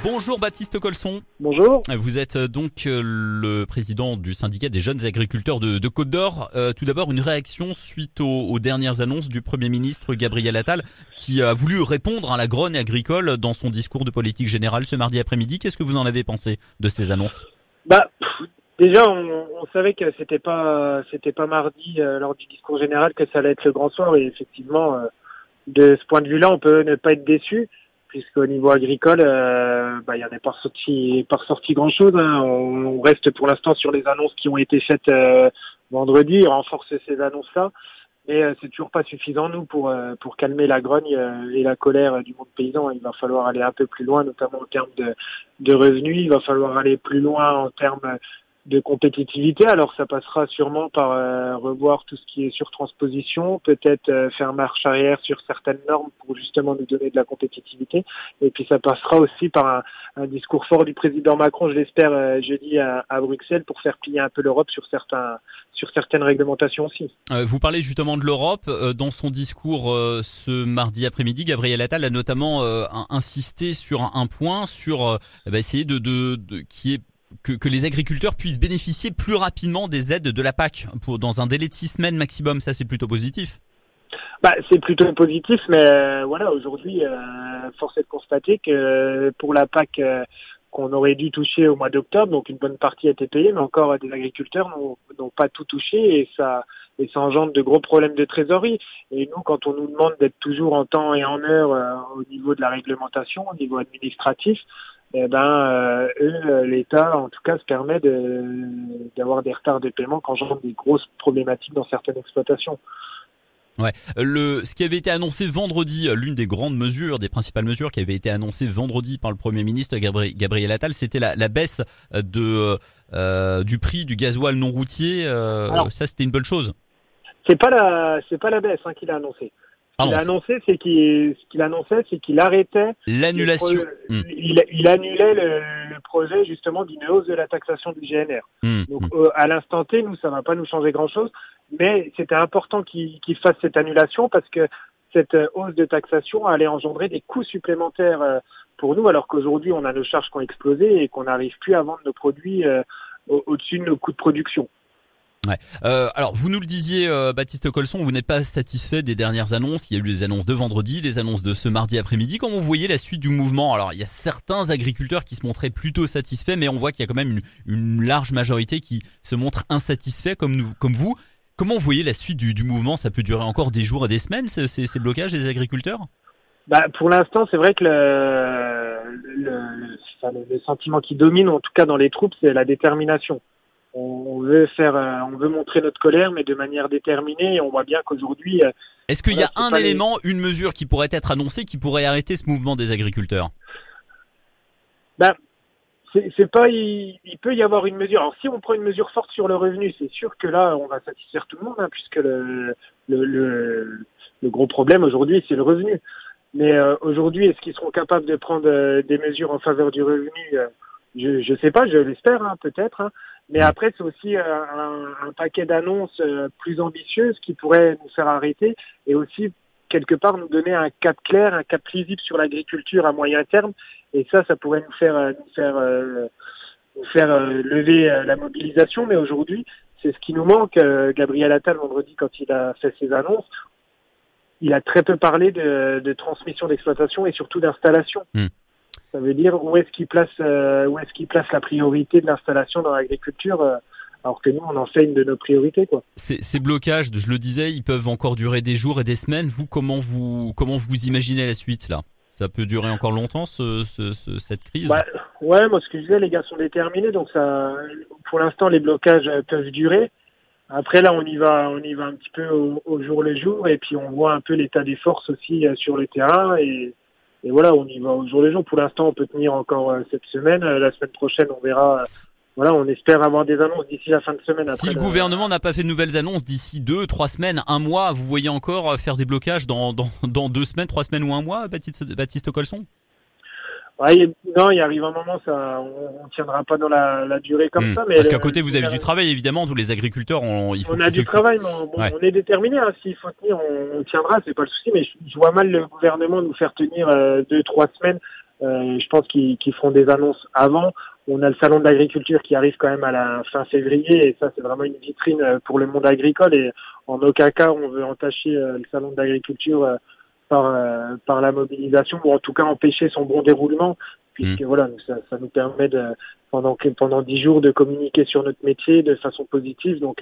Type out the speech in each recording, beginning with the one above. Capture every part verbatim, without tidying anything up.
Bonjour Baptiste Colson. Bonjour. Vous êtes donc le président du syndicat des jeunes agriculteurs de, de Côte d'Or. Euh, tout d'abord, une réaction suite aux, aux dernières annonces du Premier ministre Gabriel Attal qui a voulu répondre à la grogne agricole dans son discours de politique générale ce mardi après-midi. Qu'est-ce que vous en avez pensé de ces annonces ? Bah, pff, déjà, on, on savait que c'était pas, c'était pas mardi euh, lors du discours général que ça allait être le grand soir, et effectivement, euh, de ce point de vue-là, on peut ne pas être déçu, puisqu'au niveau agricole, euh, bah, il y en a pas ressorti, pas ressorti grand-chose. Hein. On, on reste pour l'instant sur les annonces qui ont été faites euh, vendredi, renforcer ces annonces-là. Mais euh, c'est toujours pas suffisant, nous, pour euh, pour calmer la grogne euh, et la colère euh, du monde paysan. Il va falloir aller un peu plus loin, notamment en termes de, de revenus. Il va falloir aller plus loin en termes de compétitivité. Alors ça passera sûrement par euh, revoir tout ce qui est surtransposition, peut-être euh, faire marche arrière sur certaines normes pour justement nous donner de la compétitivité. Et puis ça passera aussi par un, un discours fort du président Macron, je l'espère, euh, jeudi à, à Bruxelles, pour faire plier un peu l'Europe sur certains sur certaines réglementations aussi. Euh, vous parlez justement de l'Europe. Euh, dans son discours euh, ce mardi après-midi, Gabriel Attal a notamment euh, insisté sur un, un point, sur euh, bah, essayer de, de, de qui est Que, que les agriculteurs puissent bénéficier plus rapidement des aides de la P A C pour, dans un délai de six semaines maximum. Ça, c'est plutôt positif. Bah, c'est plutôt positif, mais euh, voilà, aujourd'hui, euh, force est de constater que pour la P A C euh, qu'on aurait dû toucher au mois d'octobre, donc une bonne partie a été payée, mais encore euh, des agriculteurs n'ont, n'ont pas tout touché, et ça, et ça engendre de gros problèmes de trésorerie. Et nous, quand on nous demande d'être toujours en temps et en heure euh, au niveau de la réglementation, au niveau administratif, eh ben, euh, eux, l'État, en tout cas, se permet de, d'avoir des retards de paiement qui engendrent des grosses problématiques dans certaines exploitations. Ouais. Le, ce qui avait été annoncé vendredi, l'une des grandes mesures, des principales mesures qui avait été annoncée vendredi par le Premier ministre Gabriel, Gabriel Attal, c'était la, la baisse de, euh, du prix du gasoil non routier. Euh, Alors, ça, c'était une bonne chose. C'est pas la, c'est pas la baisse hein, qu'il a annoncé. Ce qu'il a annoncé, c'est qu'il, ce qu'il annonçait, c'est qu'il arrêtait l'annulation. Pro... Mmh. Il, il annulait le, le projet justement d'une hausse de la taxation du G N R. Mmh. Donc mmh. Euh, à l'instant T, nous, ça va pas nous changer grand-chose, mais c'était important qu'il, qu'il fasse cette annulation parce que cette hausse de taxation allait engendrer des coûts supplémentaires pour nous, alors qu'aujourd'hui on a nos charges qui ont explosé et qu'on n'arrive plus à vendre nos produits euh, au- au-dessus de nos coûts de production. Ouais. Euh, alors, vous nous le disiez, euh, Baptiste Colson, vous n'êtes pas satisfait des dernières annonces. Il y a eu les annonces de vendredi, les annonces de ce mardi après-midi. Comment vous voyez la suite du mouvement ? Alors, il y a certains agriculteurs qui se montraient plutôt satisfaits, mais on voit qu'il y a quand même une, une large majorité qui se montre insatisfait, comme nous, comme vous. Comment vous voyez la suite du, du mouvement ? Ça peut durer encore des jours et des semaines, ces, ces blocages des agriculteurs ? Bah, pour l'instant, c'est vrai que le, le, le, le sentiment qui domine, en tout cas dans les troupes, c'est la détermination. On veut faire, on veut montrer notre colère, mais de manière déterminée. Et on voit bien qu'aujourd'hui. Est-ce qu'il voilà, y a un élément, les... une mesure qui pourrait être annoncée, qui pourrait arrêter ce mouvement des agriculteurs ? Ben, c'est, c'est pas. Il, il peut y avoir une mesure. Alors, si on prend une mesure forte sur le revenu, c'est sûr que là, on va satisfaire tout le monde, hein, puisque le, le, le, le gros problème aujourd'hui, c'est le revenu. Mais euh, aujourd'hui, est-ce qu'ils seront capables de prendre euh, des mesures en faveur du revenu ? euh, Je je sais pas, je l'espère, hein, peut-être. Hein. Mais après, c'est aussi euh, un, un paquet d'annonces euh, plus ambitieuses qui pourraient nous faire arrêter et aussi, quelque part, nous donner un cap clair, un cap lisible sur l'agriculture à moyen terme. Et ça, ça pourrait nous faire, euh, nous faire, euh, nous faire euh, lever euh, la mobilisation. Mais aujourd'hui, c'est ce qui nous manque. Euh, Gabriel Attal, vendredi, quand il a fait ses annonces, il a très peu parlé de, de transmission d'exploitation et surtout d'installation. Mmh. Ça veut dire où est-ce qu'il place euh, où est-ce qu'il place la priorité de l'installation dans l'agriculture, euh, alors que nous on en fait une de nos priorités quoi. Ces, ces blocages, je le disais, ils peuvent encore durer des jours et des semaines. Vous comment vous comment vous imaginez la suite là ? Ça peut durer encore longtemps ce, ce, ce cette crise ? Bah, ouais, moi ce que je disais, les gars sont déterminés, donc ça, pour l'instant les blocages peuvent durer. Après là on y va on y va un petit peu au, au jour le jour et puis on voit un peu l'état des forces aussi euh, sur le terrain et Et voilà, on y va au jour le jour. Pour l'instant, on peut tenir encore euh, cette semaine. Euh, la semaine prochaine, on verra. Euh, voilà, on espère avoir des annonces d'ici la fin de semaine. Après si le, le gouvernement n'a pas fait de nouvelles annonces d'ici deux, trois semaines, un mois, vous voyez encore faire des blocages dans, dans, dans deux semaines, trois semaines ou un mois, Baptiste, Baptiste Colson ? Ouais, il, non, il arrive un moment, ça, on, on tiendra pas dans la, la durée comme mmh. ça. Mais parce qu'à côté, vous avez du travail, évidemment. Tous les agriculteurs, on, il faut on a du travail, mais on, bon, ouais. on est déterminé. Hein, s'il faut tenir, on, on tiendra, c'est pas le souci. Mais je, je vois mal le gouvernement nous faire tenir euh, deux, trois semaines Euh, je pense qu'ils, qu'ils feront des annonces avant. On a le salon de l'agriculture qui arrive quand même à la fin février et ça c'est vraiment une vitrine pour le monde agricole et en aucun cas on veut entacher le salon de l'agriculture par par la mobilisation ou en tout cas empêcher son bon déroulement puisque mmh. voilà ça, ça nous permet de pendant pendant dix jours de communiquer sur notre métier de façon positive donc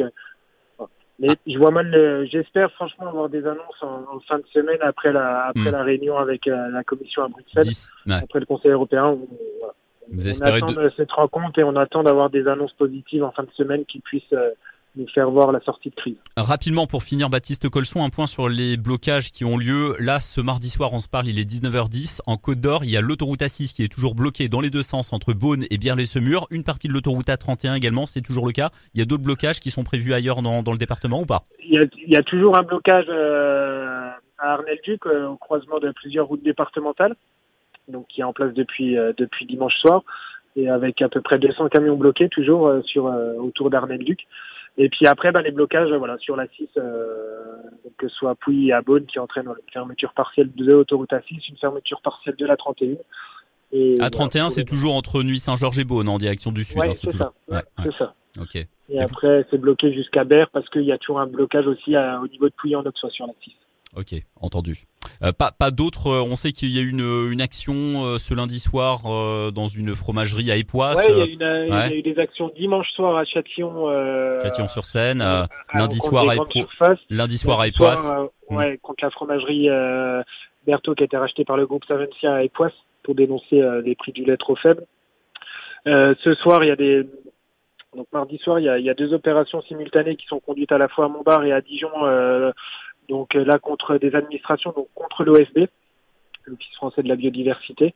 mais ah. je vois mal le, j'espère franchement avoir des annonces en, en fin de semaine après la après mmh. la réunion avec euh, la commission à Bruxelles dix, ouais. après le Conseil européen où, voilà. Vous on espérez attend de... cette rencontre et on attend d'avoir des annonces positives en fin de semaine qui puissent euh, nous faire voir la sortie de crise. Rapidement pour finir, Baptiste Colson, un point sur les blocages qui ont lieu. Là, ce mardi soir, on se parle, il est dix-neuf heures dix. En Côte d'Or, il y a l'autoroute A six qui est toujours bloquée dans les deux sens entre Beaune et Bière-les-Semur. Une partie de l'autoroute A trente et un également, c'est toujours le cas. Il y a d'autres blocages qui sont prévus ailleurs dans, dans le département ou pas ? il y, a, il y a toujours un blocage euh, à Arnel-Duc euh, au croisement de plusieurs routes départementales, donc qui est en place depuis euh, depuis dimanche soir. Et avec à peu près deux cents camions bloqués toujours euh, sur euh, autour d'Arnel-Duc. Et puis après, ben, les blocages euh, voilà sur l'A six, euh, donc que ce soit Pouilly et à Beaune qui entraînent une fermeture partielle de l'autoroute A six, une fermeture partielle de la trente et un. Et, A trente et un, voilà, c'est toujours entre Nuit-Saint-Georges et Beaune en direction du sud. Ouais, hein, c'est, c'est toujours... ça. Ouais, ouais. C'est ça. Ok. Et, et après, vous... c'est bloqué jusqu'à Berre parce qu'il y a toujours un blocage aussi à, au niveau de Pouilly en Auxois sur l'A six. Ok, entendu. Euh, pas, pas d'autres. Euh, on sait qu'il y a eu une, une action euh, ce lundi soir euh, dans une fromagerie à Époisse. Ouais, il y a, une, euh, il y a eu des actions dimanche soir à Châtillon. Euh, Châtillon-sur-Seine. Euh, à, lundi, soir à Épo- lundi soir à Époisse. Euh, ouais, mmh. contre la fromagerie euh, Berthaud qui a été rachetée par le groupe Savencia à Époisse pour dénoncer euh, les prix du lait trop faibles. Euh, ce soir, il y a des donc mardi soir, il y a, il y a deux opérations simultanées qui sont conduites à la fois à Montbard et à Dijon. Euh, Donc là contre des administrations, donc contre l'O F B, l'Office français de la biodiversité.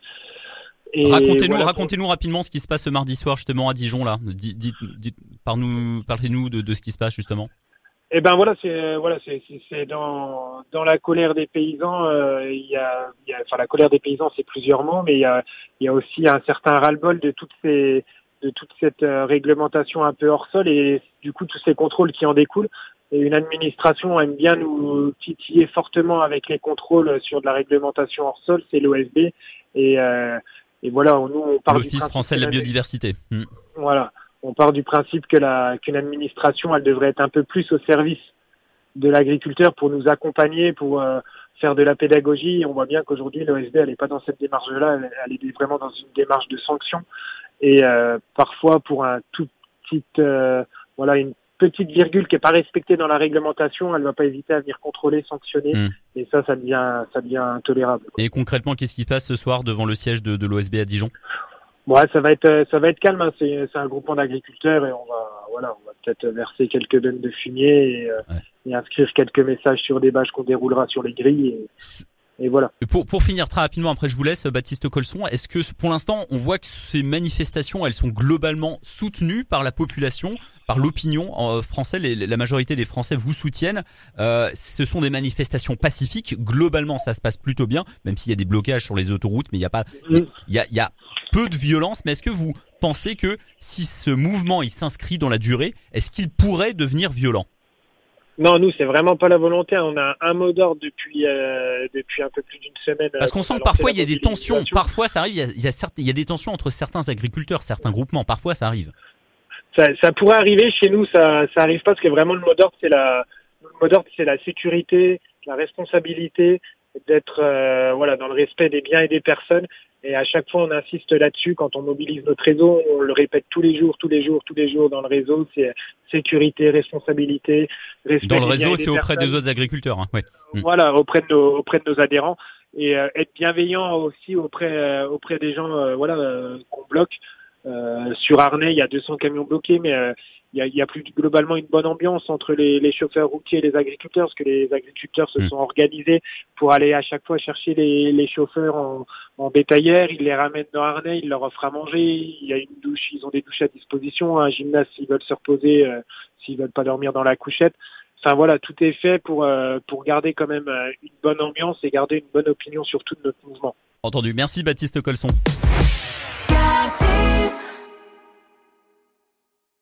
Et racontez-nous, voilà, racontez-nous pour... rapidement ce qui se passe ce mardi soir justement à Dijon là. Dites, dites, dites, parlez-nous, parlez-nous de, de ce qui se passe justement. Eh ben voilà, c'est voilà, c'est, c'est, c'est dans dans la colère des paysans. Euh, il y a, il y a, enfin la colère des paysans, c'est plusieurs mots, mais il y a il y a aussi un certain ras-le-bol de toutes ces de toute cette euh, réglementation un peu hors sol et du coup tous ces contrôles qui en découlent. Et une administration aime bien nous titiller fortement avec les contrôles sur de la réglementation hors sol, c'est l'O F B. Et, euh, et voilà, nous on part l'Office du français de la biodiversité. Mmh. Voilà, on part du principe que la qu'une administration, elle devrait être un peu plus au service de l'agriculteur pour nous accompagner, pour euh, faire de la pédagogie. On voit bien qu'aujourd'hui l'O F B, elle n'est pas dans cette démarche-là, elle, elle est vraiment dans une démarche de sanction. Et euh, parfois pour un tout petit, euh, voilà, une petite virgule qui n'est pas respectée dans la réglementation, elle ne va pas hésiter à venir contrôler, sanctionner, mmh. et ça, ça devient, ça devient intolérable. Quoi. Et concrètement, qu'est-ce qui se passe ce soir devant le siège de, de l'O S B à Dijon ? Ouais, ça va être, ça va être calme. Hein. C'est, c'est un groupement d'agriculteurs et on va, voilà, on va peut-être verser quelques tonnes de fumier et, ouais. et inscrire quelques messages sur des bâches qu'on déroulera sur les grilles. Et... Et voilà. Pour, pour finir très rapidement, après je vous laisse, Baptiste Colson, est-ce que pour l'instant on voit que ces manifestations, elles sont globalement soutenues par la population, par l'opinion euh, française, les, la majorité des Français vous soutiennent, euh, ce sont des manifestations pacifiques, globalement ça se passe plutôt bien, même s'il y a des blocages sur les autoroutes, mais il y a pas, il y a, il y a peu de violence, mais est-ce que vous pensez que si ce mouvement il s'inscrit dans la durée, est-ce qu'il pourrait devenir violent ? Non, nous, c'est vraiment pas la volonté. On a un mot d'ordre depuis euh, depuis un peu plus d'une semaine. Parce qu'on sent que parfois il y a des tensions. Parfois, ça arrive. Il y a, il y a, certes, il y a des tensions entre certains agriculteurs, certains groupements. Parfois, ça arrive. Ça, ça pourrait arriver. Chez nous, ça, ça arrive pas parce que vraiment le mot d'ordre, c'est la, le mot d'ordre, c'est la sécurité, la responsabilité, d'être euh, voilà dans le respect des biens et des personnes. Et à chaque fois, on insiste là-dessus. Quand on mobilise notre réseau, on le répète tous les jours, tous les jours, tous les jours dans le réseau. C'est sécurité, responsabilité, respect. Dans le réseau, des c'est auprès personnes. des autres agriculteurs. Hein. Ouais. Voilà, auprès de nos auprès de nos adhérents et euh, être bienveillant aussi auprès euh, auprès des gens, euh, voilà, euh, qu'on bloque. Euh, sur Arnay, il y a deux cents camions bloqués, mais euh, il y a, il y a plus globalement une bonne ambiance entre les, les chauffeurs routiers et les agriculteurs, parce que les agriculteurs se mmh. sont organisés pour aller à chaque fois chercher les, les chauffeurs en, en bétaillère, ils les ramènent dans Arnay, ils leur offrent à manger, il y a une douche, ils ont des douches à disposition, un gymnase s'ils veulent se reposer, euh, s'ils veulent pas dormir dans la couchette. Enfin voilà, tout est fait pour euh, pour garder quand même euh, une bonne ambiance et garder une bonne opinion sur tout notre mouvement. Entendu. Merci Baptiste Colson. Cassis.